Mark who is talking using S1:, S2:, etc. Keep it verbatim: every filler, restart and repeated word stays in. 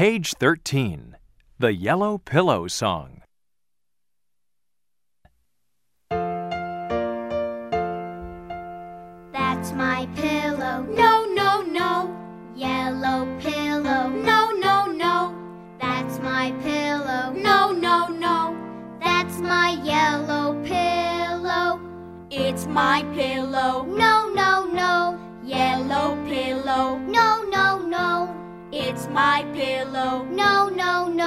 S1: Page thirteen. The Yellow Pillow Song.
S2: That's my pillow. No, no, no. Yellow pillow. No, no, no. That's my pillow. No, no, no. That's my yellow pillow.
S3: It's my pillow.
S2: No, no, no.
S3: Yellow pillow.
S2: No, no, no.
S3: It's my pillow.
S2: No, no, no.